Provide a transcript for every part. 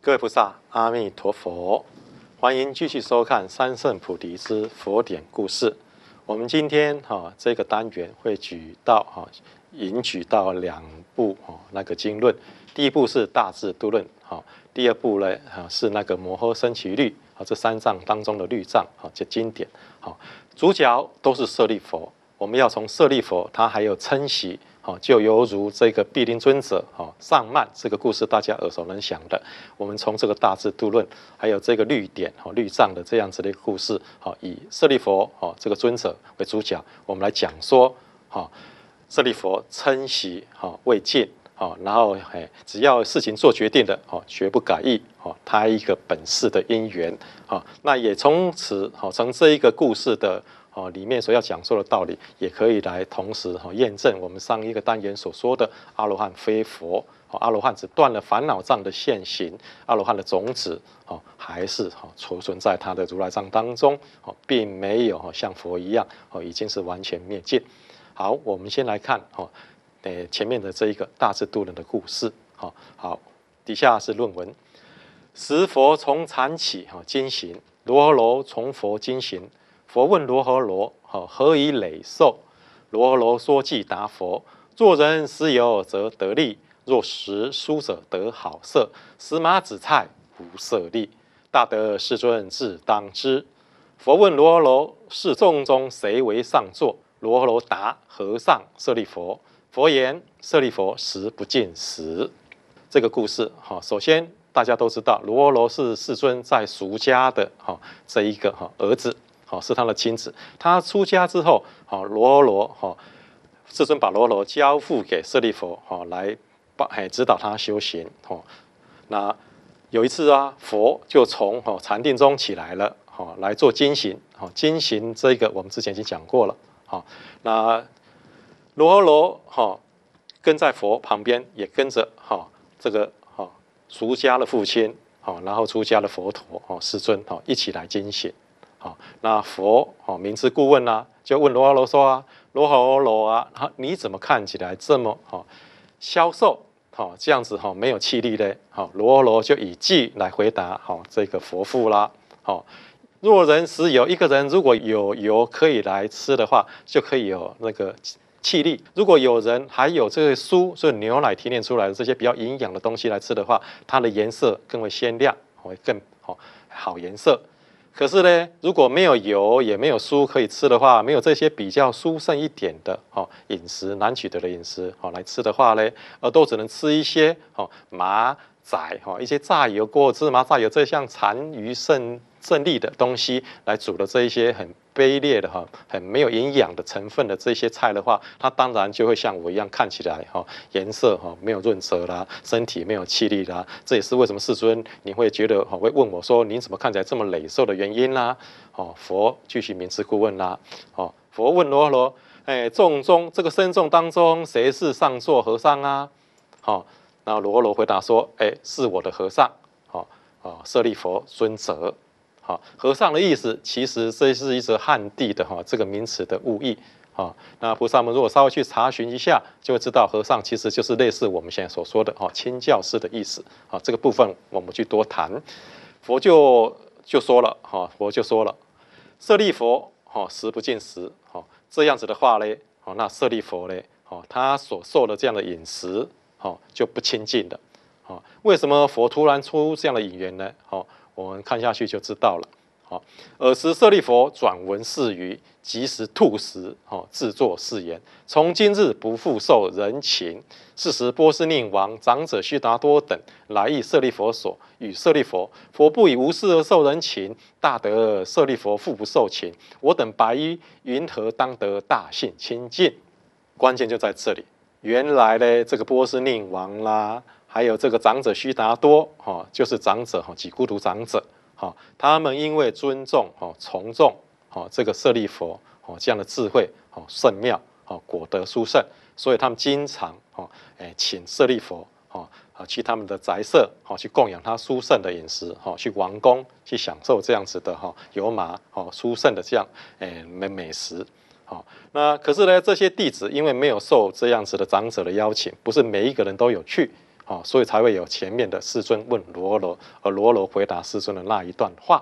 各位菩萨，阿弥陀佛！欢迎继续收看三圣菩提之佛典故事。我们今天这个单元会引举到两部那个经论。第一部是大智度论，第二部呢是那个摩诃僧祇律，这三藏当中的律藏，这经典。主角都是舍利佛。我们要从舍利佛，他还有称习。就犹如这个毗陵尊者上慢这个故事，大家耳熟能详的。我们从这个大智度论，还有这个律典律藏的这样子的一个故事，以舍利佛这个尊者为主角，我们来讲说舍利佛称习未尽，然后只要事情做决定的绝不改易，他一个本事的因缘，那也从此从这一个故事的里面所要讲述的道理，也可以来同时验证我们上一个单元所说的阿罗汉非佛，阿罗汉只断了烦恼障的现行，阿罗汉的种子还是储存在他的如来藏当中，并没有像佛一样已经是完全灭尽。好，我们先来看前面的这一个大智度论的故事。好，底下是论文。时佛从禅起经行，罗诃罗从佛经行。佛问罗诃罗：何以累受？罗诃罗说偈答佛：做人时有则得利，若识书者得好色，食马子菜无色利。大德世尊自当知。佛问罗诃罗：是众中谁为上座？罗诃罗答：和尚舍利佛。佛言：舍利佛，食不尽食。这个故事首先大家都知道，罗诃罗是世尊在俗家的这一个儿子。是他的亲子。他出家之后，罗诃罗世尊把罗诃罗交付给舍利佛，来指导他修行。那有一次佛就从禅定中起来了，来做经行。经行这个我们之前已经讲过了。那罗诃罗跟在佛旁边，也跟着这个俗家的父亲，然后出家的佛陀世尊一起来经行。那佛明知故问就问罗诃罗说罗诃罗你怎么看起来这么消瘦这样子没有气力呢？罗诃罗就以偈来回答这个佛父啦。若人时有，一个人如果有油可以来吃的话，就可以有那个气力。如果有人还有这个酥，所以牛奶提炼出来的这些比较营养的东西来吃的话，它的颜色更为鲜亮，会更好颜色。可是呢，如果没有油也没有酥可以吃的话，没有这些比较殊胜一点的饮食难取得的饮食来吃的话呢，都只能吃一些马仔一些炸油锅芝麻炸油这像残余剩粒的东西来煮的这一些很卑劣的很没有营养的成分的这些菜的话，它当然就会像我一样看起来颜色没有润泽啦，身体没有气力啦。这也是为什么世尊你会觉得会问我说你怎么看起来这么累瘦的原因啦。佛继续明知故问啦。佛问罗诃罗：众中这个僧众当中谁是上座和尚啊？然后罗诃罗回答说：是我的和尚。舍利弗尊者。和尚的意思，其实这是一则汉地的这个名词的误译。那菩萨们如果稍微去查询一下，就会知道和尚其实就是类似我们现在所说的清教士的意思。这个部分我们去多谈。佛就说了，佛就说了，舍利弗食不尽食。这样子的话呢，那舍利弗呢，他所受的这样的饮食就不清净了。为什么佛突然出这样的引言呢？我们看下去就知道了。尔时舍利弗转闻是语，即时吐食，自作是言：从今日不复受人情。是时波斯匿王长者须达多等来诣舍利弗所，与舍利弗：佛不以无事而受人情，大德舍利弗复不受情，我等白衣云何当得大信清净？关键就在这里。原来呢，这个波斯匿王啦，还有这个长者须达多，就是长者几孤独长者，他们因为尊重崇重这个舍利弗这样的智慧圣妙果德殊胜，所以他们经常请舍利弗去他们的宅舍去供养他殊胜的饮食，去王宫去享受这样子的油麻殊胜的这样美食。那可是呢，这些弟子因为没有受这样子的长者的邀请，不是每一个人都有去。 所以才会有前面的世尊问罗罗，而罗罗回答世尊的那一段话。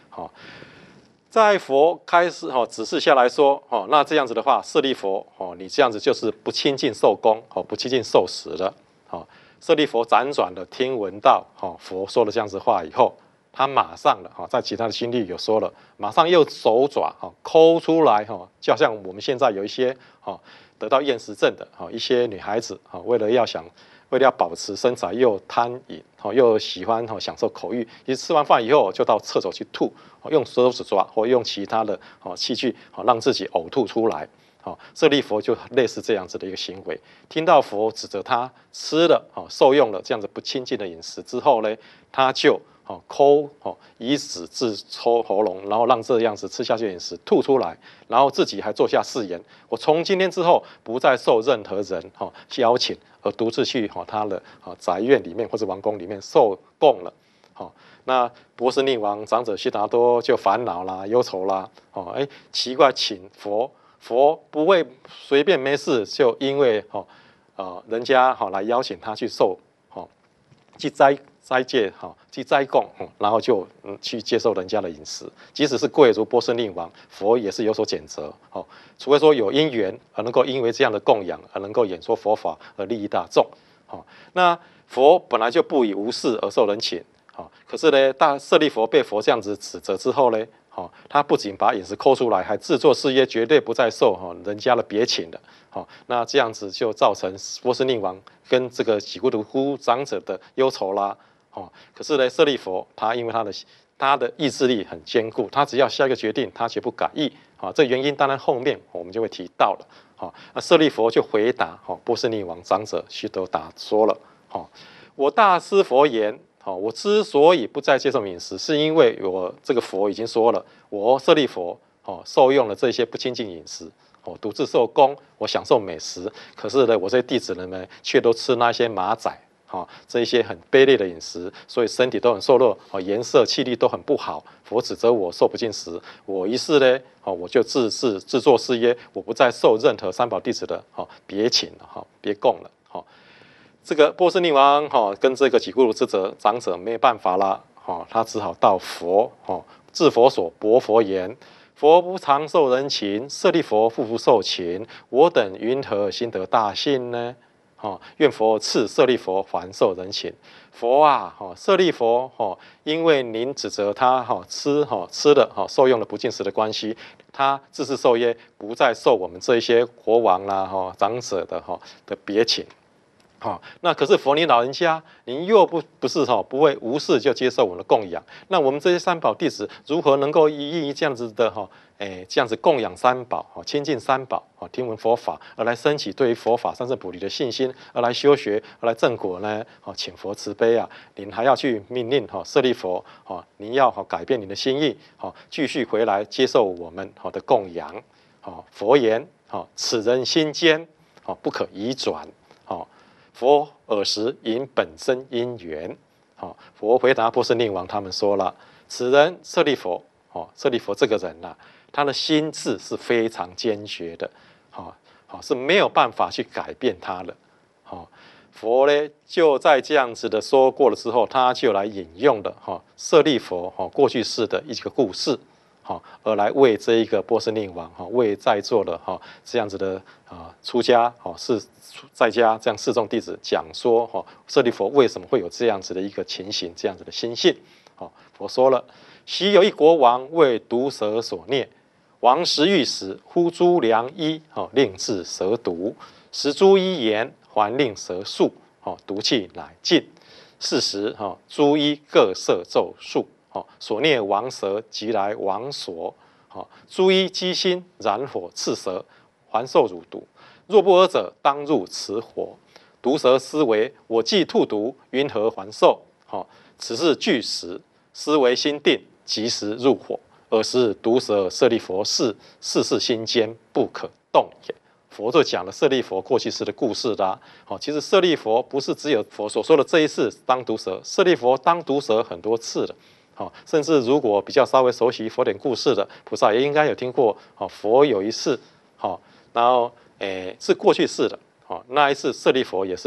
在佛开始指示下来说，那这样子的话，舍利弗，你这样子就是不亲近受供，不亲近受食了。舍利弗辗转的听闻到佛说了这样子话以后，他马上了在其他的经历有说了，马上又手爪抠出来，就像我们现在有一些得到厌食症的一些女孩子，为了要保持身材，又贪饮，又喜欢享受口欲，其实吃完饭以后就到厕所去吐，用手指抓或用其他的器具让自己呕吐出来。舍利弗就类似这样子的一个行为。听到佛指责他吃了受用了这样子不清净的饮食之后呢，他就抠以指自抽喉咙，然后让这样子吃下去的饮食吐出来，然后自己还做下誓言：我从今天之后不再受任何人邀请，而独自去他的宅院里面或者王宫里面受供了。那波斯匿王长者悉达多就烦恼啦、忧愁啦，奇怪，请佛不会随便没事就因为人家来邀请他去去斋戒去斋供，然后就去接受人家的饮食，即使是贵如波斯匿王，佛也是有所谴责。除非说有因缘而能够因为这样的供养而能够演说佛法而利益大众。那佛本来就不以无事而受人请，可是呢，大舍利弗被佛这样子指责之后呢，他不仅把饮食抠出来，还自作誓约，绝对不再受人家的别请的。那这样子就造成波斯匿王跟这个己孤独孤长者的忧愁啦。可是呢，舍利弗他因为他的意志力很坚固，他只要下一个决定，他绝不改易。这原因当然后面我们就会提到了。那舍利弗就回答波斯匿王长者悉达多说了：我大师佛言，我之所以不再接受饮食，是因为我这个佛已经说了，我舍利弗受用了这些不清净饮食，独自受供，我享受美食。可是呢，我这些弟子们却都吃那些马仔，这一些很卑劣的饮食，所以身体都很瘦弱，颜色气力都很不好。佛指责我受不尽食，我于是呢，我就自作誓约，我不再受任何三宝弟子的别请了，别供了。这个波斯匿王跟这个己孤独之长者没有办法了，他只好到佛，至佛所薄佛言：佛不常受人请，舍利弗复不受请，我等云何心得大幸呢？愿佛赐舍利弗还受人请。佛啊，舍利弗因为您指责他吃了受用了不净食的关系，他自是受约，不再受我们这一些国王啦长者的别请。那可是佛你老人家，您又不是不会无事就接受我们的供养，那我们这些三宝弟子如何能够依这样子的这样子供养三宝，亲近三宝，听闻佛法，而来升起对于佛法三圣菩提的信心，而来修学，而来正果呢？请佛慈悲啊！您还要去命令舍利弗，您要改变您的心意，继续回来接受我们的供养。佛言：此人心坚，不可移转。佛尔时引本身因缘，佛回答波斯匿王他们说了：此人舍利弗，舍利弗这个人他的心智是非常坚决的，是没有办法去改变他的。佛呢就在这样子的说过了之后，他就来引用的舍利弗过去世的一个故事，而来为这一个波斯匿王为在座的这样子的出家是在家这样四众弟子讲说舍利弗为什么会有这样子的一个情形，这样子的心性。佛说了：昔有一国王为毒蛇所虐，王时欲死，呼诸良医，令治蛇毒。时诸医言，还令蛇速，毒气乃尽。是时诸医各设咒术，所虐王蛇即来王所。诸医机心，燃火刺蛇，还受乳毒。若不尔者，当入此火。毒蛇思维：我既吐毒，云何还受？此事具实，思维心定，即时入火。尔时毒蛇舍利弗事心坚，不可动也。佛就讲了舍利弗过去世的故事啦。其实舍利弗不是只有佛所说的这一次当毒蛇，舍利弗当毒蛇很多次了。甚至如果比较稍微熟悉佛典故事的菩萨，也应该有听过佛有一次，然后是过去世的，那一次舍利弗也是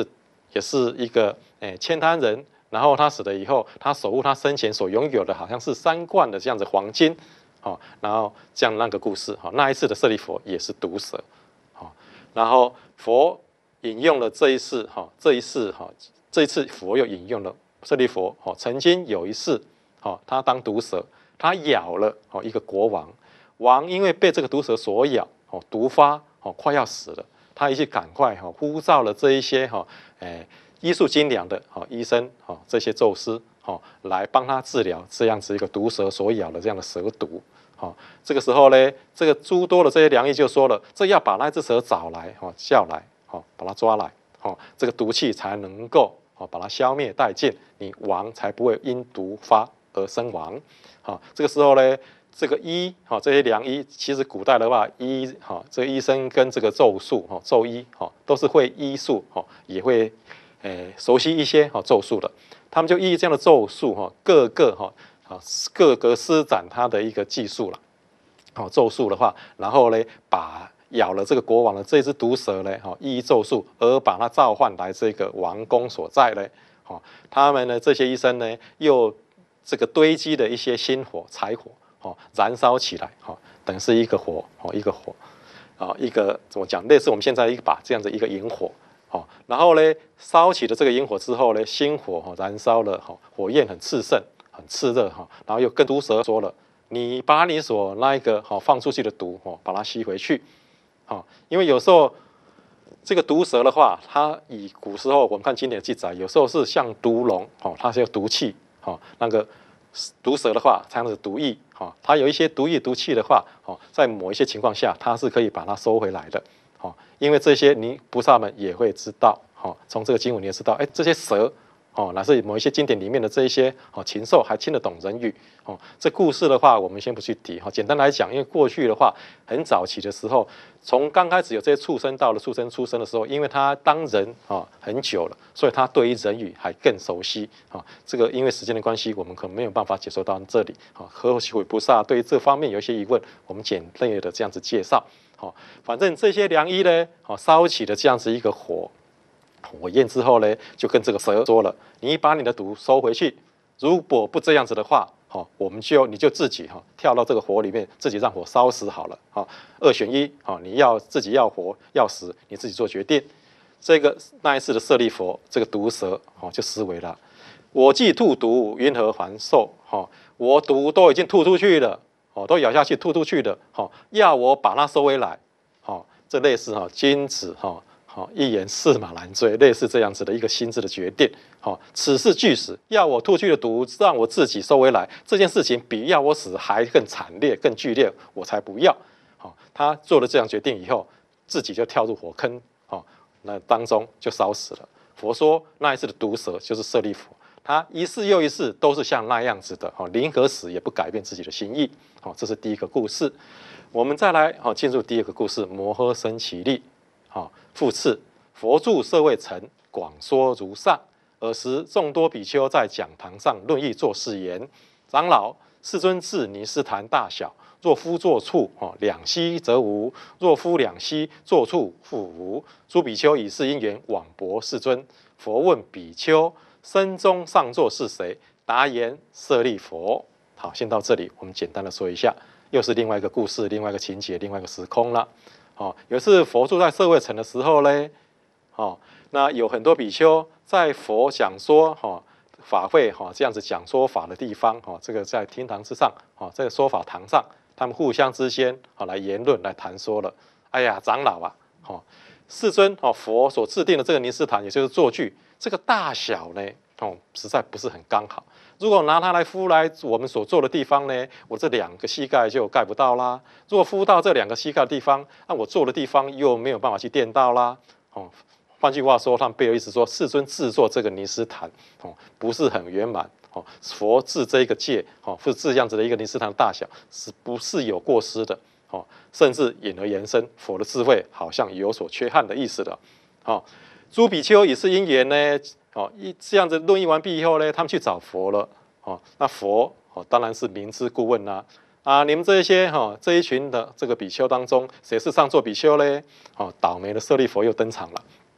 也是一个悭贪人，然后他死了以后，他守护他生前所拥有的好像是3贯的这样子黄金，然后这样那个故事，那一次的舍利佛也是毒蛇，然后佛引用了这一次，这一次佛又引用了舍利佛，曾经有一次，他当毒蛇，他咬了一个国王，王因为被这个毒蛇所咬，毒发，快要死了，他一去赶快呼召了这一些医术精良的医生，这些咒师，来帮他治疗这样子一个毒蛇所咬的这样的蛇毒。这个时候呢，这个诸多的这些良医就说了，这要把那只蛇找来，叫来，把它抓来，这个毒气才能够把它消灭殆尽，你王才不会因毒发而身亡。这个时候呢，这个这些良医，其实古代的话，这个医生跟这个咒术，咒医，都是会医术，也会熟悉一些咒术的，他们就依这样的咒术，各个施展他的一个技术了，咒术的话，然后呢，把咬了这个国王的这只毒蛇呢，依咒术而把它召唤来这个王宫所在呢，他们呢这些医生呢，又这个堆积的一些薪火、柴火，燃烧起来，等于是一个火，一个怎么讲，类似我们现在一把这样的一个引火，然后呢，烧起了这个引火之后呢，薪火燃烧了，火焰很炽盛。很炽热，然后又跟毒蛇说了，你把你所那一个放出去的毒把它吸回去，因为有时候这个毒蛇的话，它以古时候我们看经典的记载，有时候是像毒龙，它是有毒气，那个毒蛇的话，它是毒液，它有一些毒液毒气的话，在某一些情况下，它是可以把它收回来的，因为这些菩萨们也会知道，从这个经文你也知道，这些蛇。乃是某一些经典里面的这一些禽兽还听得懂人语，这故事的话我们先不去提，简单来讲，因为过去的话很早期的时候，从刚开始有这些畜生到了畜生出生的时候，因为他当人很久了，所以他对于人语还更熟悉，这个因为时间的关系，我们可能没有办法解说到这里，和许菩萨对于这方面有一些疑问，我们简略的这样子介绍，反正这些良医呢，烧起了这样子一个火焰之后呢，就跟这个蛇说了，你把你的毒收回去，如果不这样子的话，你就自己跳到这个火里面，自己让火烧死好了，2选1，你要自己要活要死，你自己做决定。那一次的舍利佛，这个毒蛇就思维了，我既吐毒，云何还受？我毒都已经吐出去了，都咬下去吐出去了，要我把它收回来，这类似君子一言驷马难追，类似这样子的一个心智的决定。此事俱死，要我吐去的毒让我自己收回来，这件事情比要我死还更惨烈、更剧烈，我才不要。他做了这样决定以后，自己就跳入火坑，那当中就烧死了。佛说那一次的毒蛇就是舍利弗，他一世又一世都是像那样子的，临何死也不改变自己的心意。这是第一个故事。我们再来进入第二个故事，摩诃僧祇力。复次，佛住舍卫城，广说如上。尔时众多比丘在讲堂上论议作是言：长老，世尊至尼斯坛大小，若夫作处，两栖则无；若夫两栖，作处复无。诸比丘以是因缘往驳世尊。佛问比丘：身中上座是谁？答言：舍利佛。好，先到这里，我们简单的说一下，又是另外一个故事，另外一个情节，另外一个时空了。有一次佛住在舍卫城的时候呢，那有很多比丘在佛讲说法会这样子讲说法的地方，这个在厅堂之上，这个说法堂上，他们互相之间来言论来谈说了。哎呀，长老啊，世尊佛所制定的这个尼斯坛，也就是坐具，这个大小呢，实在不是很刚好。如果拿它来敷来我们所坐的地方呢，我这2个膝盖就盖不到啦。如果敷到这2个膝盖的地方，那我坐的地方又没有办法去垫到啦。换句话说，他们背后意思说，世尊制作这个尼斯坛，不是很圆满。佛制这一个戒，是这样子的一个尼斯坛的大小，是不是有过失的？甚至引而延伸，佛的智慧好像有所缺憾的意思的。诸比丘以是因缘呢，这样子论议完毕以后呢，他们去找佛了。那佛当然是明知故问啦。你们这一群的这个比丘当中，谁是上座比丘呢？倒霉的舍利佛又登场了。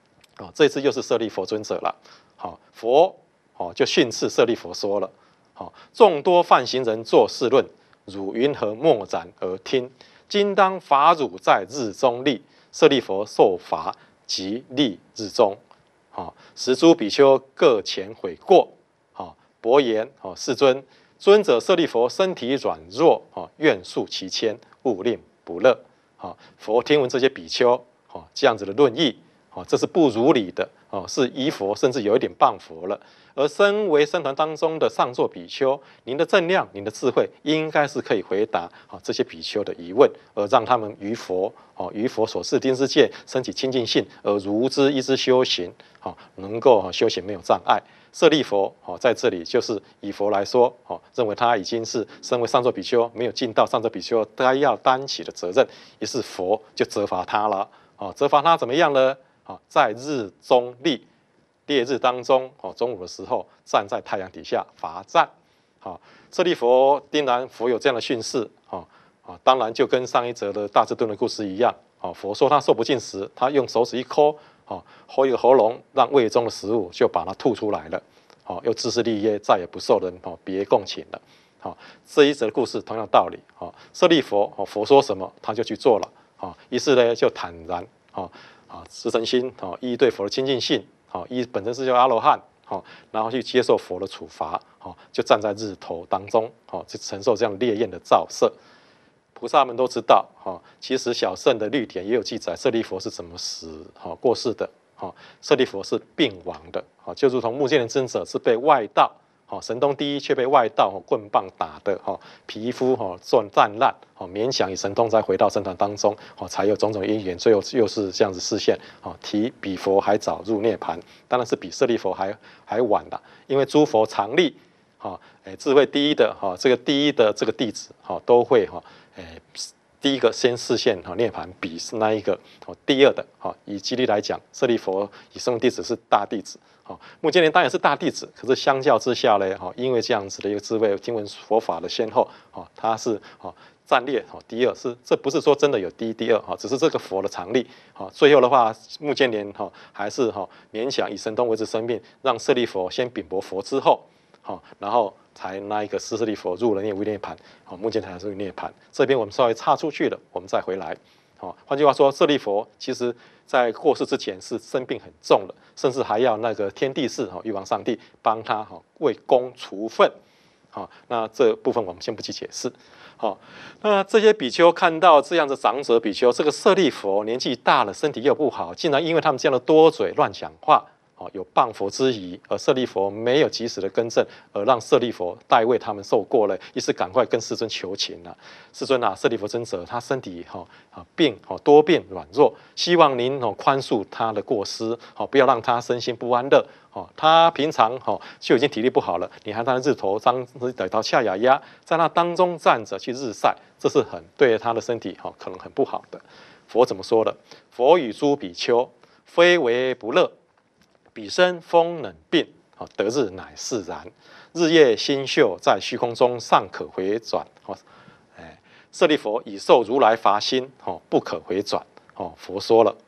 这一次又是舍利佛尊者了。佛就训斥舍利佛说了：众多梵行人作是论，汝云何默然而听？今当罚汝在日中立。舍利佛受罚，即立日中。十诸比丘各前悔过。伯言：世尊，尊者舍利佛身体软弱，愿速其迁，勿令不乐。佛听闻这些比丘这样子的论议，这是不如理的，是依佛，甚至有一点谤佛了。而身为僧团当中的上座比丘，您的正量、您的智慧，应该是可以回答这些比丘的疑问，而让他们于佛所示丁之戒升起清净性，而如之依之修行，能够修行没有障碍。舍利佛在这里就是以佛来说，认为他已经是身为上座比丘，没有尽到上座比丘该要担起的责任，于是佛就责罚他了。责罚他怎么样呢？在日中立。烈日当中，中午的时候站在太阳底下罚站。舍利佛定然佛有这样的训示，当然就跟上一则的大智顿的故事一样。佛说他受不尽时，他用手指一抠，抠一个喉咙，让胃中的食物就把它吐出来了。又自是立业，再也不受人别共请了。这一则的故事同样道理。舍利佛，佛说什么他就去做了。于是呢就坦然，实诚心，依对佛的亲近性。依本身是叫阿罗汉，然后去接受佛的处罚，就站在日头当中，去承受这样烈焰的照射。菩萨们都知道，其实小乘的律典也有记载，舍利佛是怎么过世的。舍利佛是病亡的，就如同目犍连尊者是被外道。神通第一却被外道棍棒打的皮肤战烂，勉强以神通再回到僧团当中，才有种种因缘，最后又是这样子示现，比佛还早入涅槃，当然是比舍利佛还晚的，因为诸佛常立，智慧第一的这个第一的这个弟子都会第一个先示现涅槃，比是那一个第二的以基律来讲，舍利佛以身为弟子是大弟子。目犍连当然是大弟子，可是相较之下呢，因为这样子的一个智慧，听闻佛法的先后，他是暂列第二，这不是说真的有第一第二，只是这个佛的常例。最后的话，目犍连还是勉强以神通维持生命，让舍利佛先禀薄佛之后，然后才那一个舍利佛入了涅槃，目犍连才入涅槃。这边我们稍微岔出去了，我们再回来。换句话说，舍利佛其实在过世之前是生病很重的，甚至还要那个天帝释玉皇上帝帮他为公除愤。那这部分我们先不去解释。那这些比丘看到这样的长者比丘，这个舍利佛年纪大了，身体又不好，竟然因为他们这样的多嘴乱讲话，有谤佛之疑，而舍利佛没有及时的更正，而让舍利佛代为他们受过了，于是赶快跟世尊求情了。世尊舍利佛尊者他身体病多病软弱，希望您宽恕他的过失，不要让他身心不安乐。他平常就已经体力不好了，你还在日头逮到下雅压，在那当中站着去日晒，这是对他的身体可能很不好的。佛怎么说的？佛与诸比丘，非为不乐。彼身风冷病，得日乃是然。日夜星宿在虚空中，尚可回转。舍利佛已受如来罚心，不可回转。佛说了，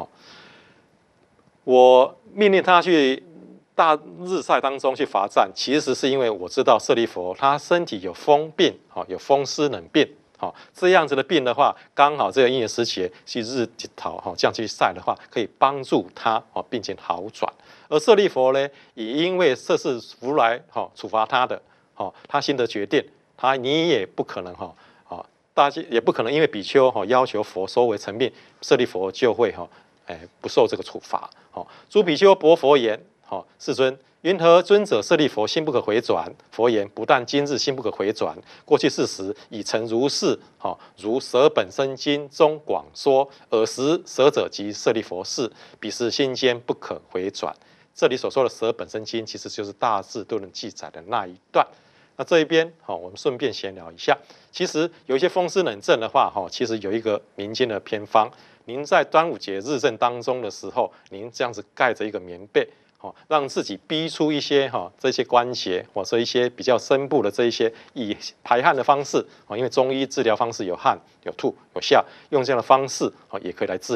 我命令他去大日晒当中去罚站，其实是因为我知道舍利佛他身体有风病，有风湿冷病。这样子的病的话，刚好这个因缘时节去日头这样去晒的话，可以帮助他病情好转。而舍利佛呢，也因为这是如来处罚他的，他心得决定，你也不可能大家也不可能因为比丘要求佛收为成命，舍利佛就会不受这个处罚。诸比丘薄佛言：世尊，云何尊者舍利佛心不可回转？佛言：不但今日心不可回转，过去世时已曾如是。如舍本生经中广说，尔时舍者即舍利佛是，彼时心间不可回转。这里所说的舍本生经，其实就是大智度论记载的那一段。那这一边我们顺便闲聊一下。其实有一些风湿冷症的话，其实有一个民间的偏方。您在端午节日正当中的时候，您这样子盖着一个棉被，让自己逼出一些这些关节或者一些比较深部的这一些以排汗的方式，因为中医治疗方式有汗、有吐、有下，用这样的方式也可以来治疗。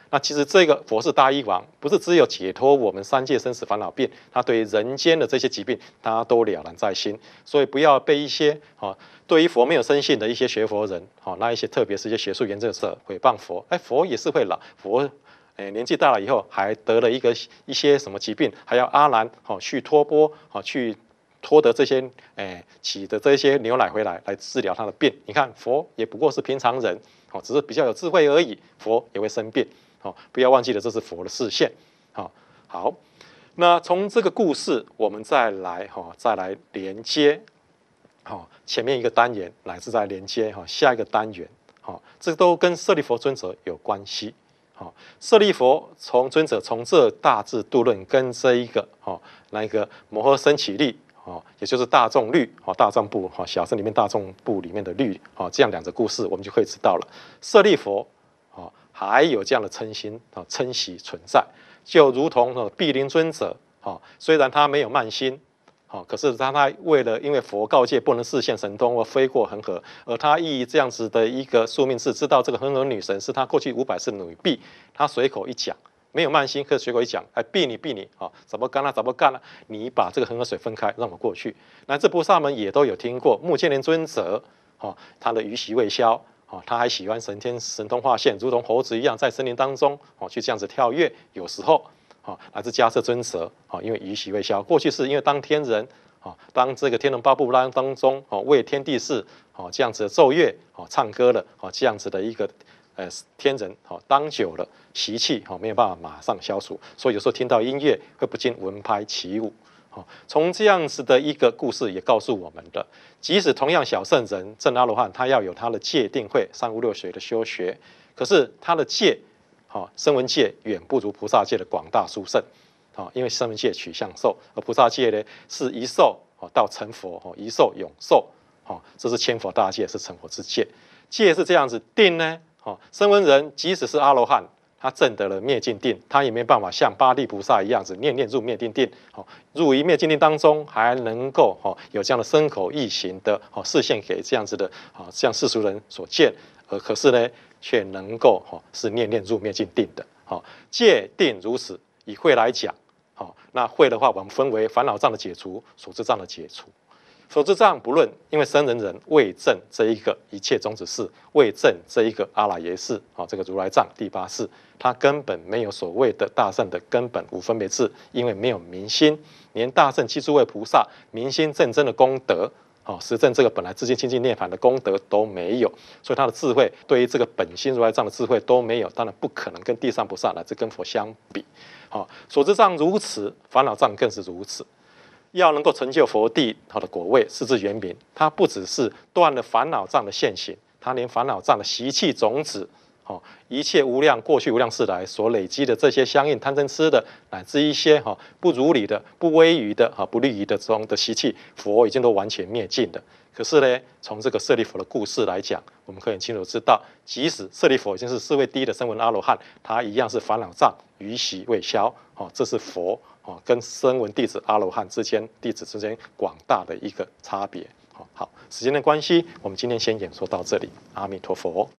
那其实这个佛是大医王，不是只有解脱我们三界生死烦恼病，他对于人间的这些疾病，他都了然在心。所以不要被一些对于佛没有深信的一些学佛人，那一些特别是一些学术研究者诽谤佛，佛也是会老，佛年纪大了以后还得了一些什么疾病，还要阿难去托钵去托得这些起的这些牛奶回来治疗他的病。你看佛也不过是平常人，只是比较有智慧而已，佛也会生病。不要忘记了这是佛的视线。好，那从这个故事我们再来连接前面一个单元，乃至再连接下一个单元，这都跟舍利弗尊者有关系。舍利弗尊者从这大智度论跟这一个那一个摩诃僧祇律也就是大众律大众部小乘里面大众部里面的律这样两个故事，我们就可以知道了舍利弗还有这样的嗔心嗔习存在，就如同毗陵尊者虽然他没有慢心。可是他因为佛告诫不能视现神通或飞过恒河，而他以这样子的一个宿命是知道这个恒河女神是他过去500世女婢，他随口一讲，没有慢心，可是随口一讲，婢你怎么干了怎么干了，你把这个恒河水分开，让我过去。乃至菩萨们也都有听过目犍连尊者他的余习未消，他还喜欢神通化现，如同猴子一样在森林当中去这样子跳跃，有时候。乃至迦叶尊者因为余习未消，过去是因为当天人当这个天龙八部当中为天地事这样子的奏乐唱歌了这样子的一个天人当久了习气没有办法马上消除，所以有时候听到音乐会不禁闻拍起舞。从这样子的一个故事也告诉我们的，即使同样小圣人证阿罗汉，他要有他的戒定慧三无六学的修学，可是他的戒声闻界远不如菩萨界的广大殊胜，因为声闻界取相寿，而菩萨界呢是一寿到成佛，一寿永寿，这是千佛大戒，是成佛之戒。戒是这样子，定呢，声闻人即使是阿罗汉，他证得了灭尽定，他也没办法像八地菩萨一样子念念入灭尽定，入于灭尽定当中，还能够有这样的身口意行的示现给这样子的像世俗人所见，可是呢却能够是念念入灭尽定的。戒定如此，以慧来讲，那慧的话，我们分为烦恼障的解除、所知障的解除。所知障不论，因为声闻人未证这一个一切种子事，未证这一个阿赖耶识，这个如来藏第8识，他根本没有所谓的大圣的根本无分别智，因为没有明心，连大圣七诸位菩萨明心正真的功德。实证这个本来自性清净涅槃的功德都没有，所以他的智慧对于这个本心如来藏的智慧都没有，当然不可能跟地上菩萨乃至跟佛相比。所知障如此，烦恼障更是如此。要能够成就佛地的果位，是之圆明，它不只是断了烦恼障的现行，它连烦恼障的习气种子，一切无量过去无量世来所累积的这些相应贪嗔痴的，乃至一些不如理的、不威仪的、不利于的这种的习气，佛已经都完全灭尽了。可是呢，从这个舍利弗的故事来讲，我们可以很清楚知道，即使舍利弗已经是4位第一的声闻阿罗汉，他一样是烦恼障余习未消。这是佛跟声闻弟子阿罗汉弟子之间广大的一个差别。好，时间的关系，我们今天先演说到这里。阿弥陀佛。